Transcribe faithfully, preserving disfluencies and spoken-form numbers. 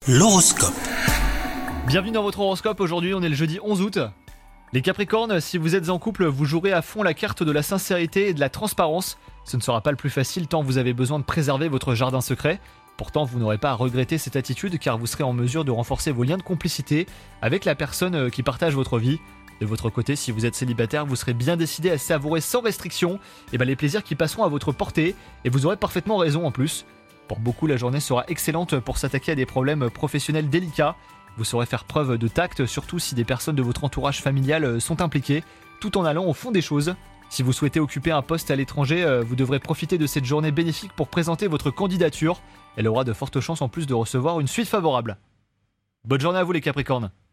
L'horoscope. Bienvenue dans votre horoscope, aujourd'hui on est le jeudi onze août. Les Capricornes, si vous êtes en couple, vous jouerez à fond la carte de la sincérité et de la transparence. Ce ne sera pas le plus facile tant vous avez besoin de préserver votre jardin secret. Pourtant, vous n'aurez pas à regretter cette attitude car vous serez en mesure de renforcer vos liens de complicité avec la personne qui partage votre vie. De votre côté, si vous êtes célibataire, vous serez bien décidé à savourer sans restriction et ben les plaisirs qui passeront à votre portée et vous aurez parfaitement raison en plus. Pour beaucoup, la journée sera excellente pour s'attaquer à des problèmes professionnels délicats. Vous saurez faire preuve de tact, surtout si des personnes de votre entourage familial sont impliquées, tout en allant au fond des choses. Si vous souhaitez occuper un poste à l'étranger, vous devrez profiter de cette journée bénéfique pour présenter votre candidature. Elle aura de fortes chances en plus de recevoir une suite favorable. Bonne journée à vous les Capricornes!